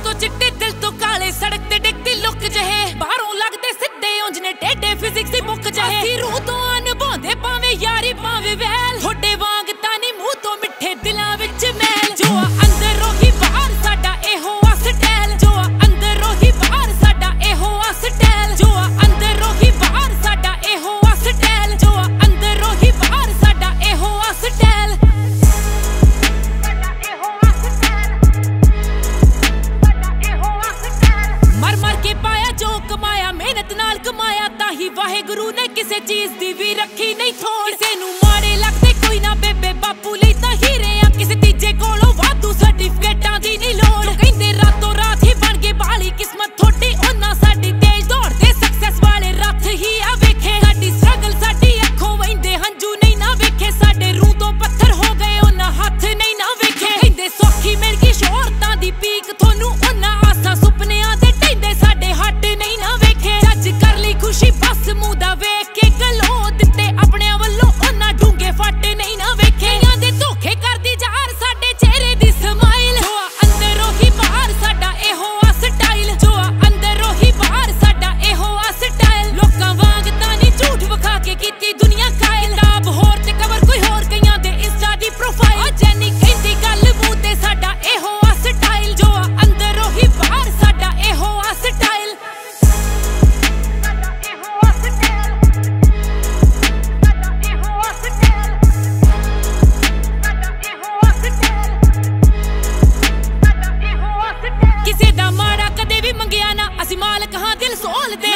तो चिट्टे दिल तो काले सड़क ते डिगदी लुक जहे बाहरों लगदे सिद्धे उंज ने टेढ़े फिजिक्स दी बुक जहे रूह तो अनभांदे भावे यारी भावे वैल थोड़े वांग तानी मूंह तो मिठे दिलां विच मैल जो अंदरों ही बाहर साडा एहो स्टाइल जो अंदरों ही बाहर साडा एहो स्टाइल जो अंदरों ही बाहर साडा एहो स्टाइल जो अंदरों ही बाहर साडा एहो स्टाइल मर मर के पाया जो कमाया मेहनत नाल कमाया ताही वाहेगुरु ने किसे चीज दी भी रखी नहीं थोड़ किसे नू माड़े लगदे कोई ना बेबे बापू लई तां हीरे आ किसे तीजे कोलों वाधू सर्टिफिकेटां दी नहीं लोड़ जो कहंदे रातों रात ही बन के बाली किस्मत थोड़ी ओना साडी तेज दौड़दे सक्सेस वाले रथ ही आ वेखे साडी स्ट्रगल साडी अखों वहिंदे हंजू नहीं ना वेखे साडे रूह तो पत्थर हो गए ओना हाथ नहीं ना वेखे कहंदे सौखी मिल गई शोहरतां दी पीक थोनू ओना आसा सुपनियां दे ढेंदे साडे हट नहीं ना वेखे जज कर ली खुशी बस मूंह दा वेख के गलो दित्ते अपने वल्लों ओना ढूंगे फट नहीं ना वेखे दे धोखे करदी जार साडे चेहरे दी स्माइल जो अंदरों ही बाहर साडा एहो स्टाइल जो अंदरों ही बाहर साडा एहो स्टाइल लोकां वांग तां नहीं झूठ विखा के कीती दुनिया कायल किताब होर ते कवर कोई होर कईयां दे इंस्टा दी प्रोफाइल जैनी कहंदी गल मूंह ते साडा एहो स्टाइल जो अंदरों ही बाहर साडा एहो स्टाइल किसे दा माड़ा कदे भी मंगिया ना असी मालक हां दिल सोल दे